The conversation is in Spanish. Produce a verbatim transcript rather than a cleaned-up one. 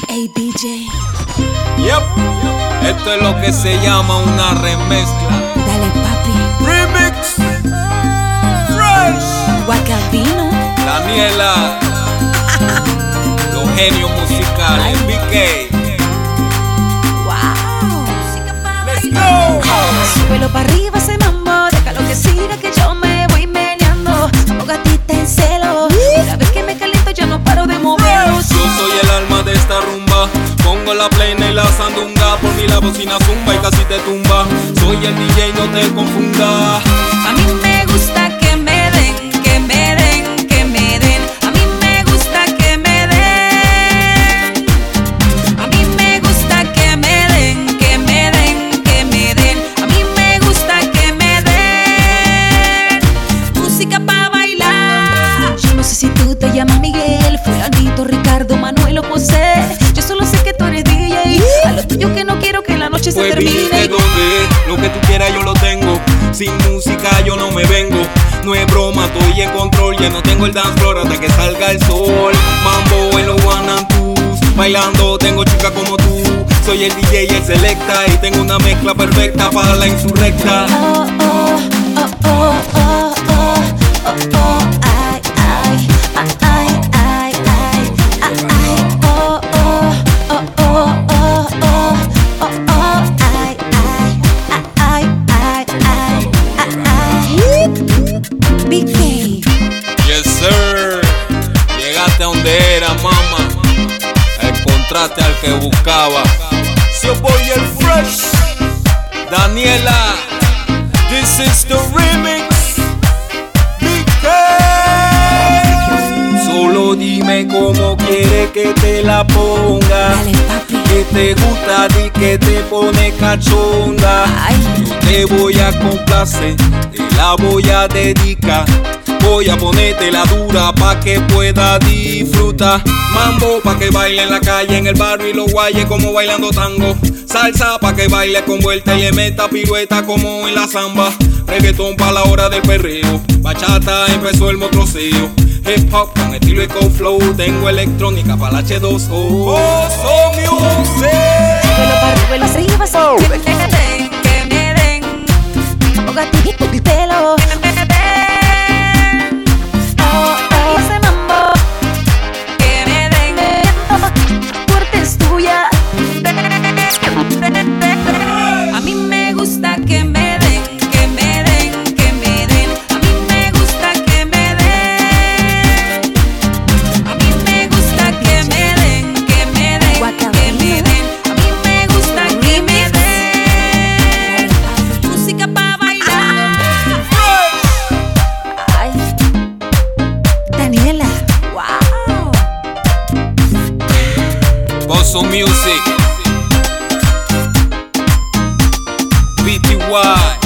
Hey D J. Yep. Esto es lo que se llama una remezcla. Dale papi. Remix. Fresh. Guacabino. Daniela. Los genios musicales. B K. Wow. Let's go. Súbelo para arriba ese mambo. Déjalo que siga que yo me voy meneando. Como gatita en celo. Una vez que me caliento ya no paro de moverlo. Yo soy el alma de esta rumba. Pongo la plena y la sandunga. Por mí la bocina zumba y casi te tumba. Soy el D J, no te confunda. A mí me gusta que me den, que me den, que me den. A mí me gusta que me den. A mí me gusta que me den, que me den, que me den. A mí me gusta que me den. Música pa' bailar. Yo no sé si tú te llamas Miguel, fulanito, Ricardo, Manuel o José. Yo solo sé que tú eres D J. A lo tuyo que no quiero que la noche se Pues termine. dime dónde, lo que tú quieras yo lo tengo. Sin música yo no me vengo. No es broma, estoy en control. Ya no tengo el dance floor hasta que salga el sol. Mambo en los one and twos. Bailando tengo chicas como tú. Soy el D J y el selecta. Y tengo una mezcla perfecta para la insurrecta. Oh, oh, oh, oh, oh, oh, oh, oh, ay, ay, ay, ay, ay, ay, ay, oh, oh, oh, oh, oh, oh, oh, oh, ay, ay, ay, ay, ay, ay, B K. Yes sir. Llegaste a donde era, mama. Encontraste al que buscaba. So boy el fresh. Daniela. This is the remix. B K. Solo dime cómo quieres que te la ponga. Dale papi. Que te gusta a ti, que te pone cachonda. Ay. Yo te voy a complacer, te la voy a dedicar. Voy a ponerte la dura pa' que pueda disfrutar. Mambo pa' que baile en la calle, en el barrio y los guayes como bailando tango. Salsa pa' que baile con vuelta y le meta pirueta como en la samba. Reggaetón pa' la hora del perreo. Bachata empezó el motroceo. Hip hop con estilo y con flow. Tengo electrónica pa' la H dos O. Oh, so music. Súbelo para arriba, arriba, so. Que me den, que me den. Como gatito el pelo. Que me den. Oh, oh, ese mambo. Que me den. Fuerte es tuya. A mí me gusta que me den, que me den, que me den. A mí me gusta que me den. A mí me gusta que me den, que me den, que me den. A mí me gusta que me den. Música pa' bailar. Ay, Daniela. Wow. Bosso Music. B T Y.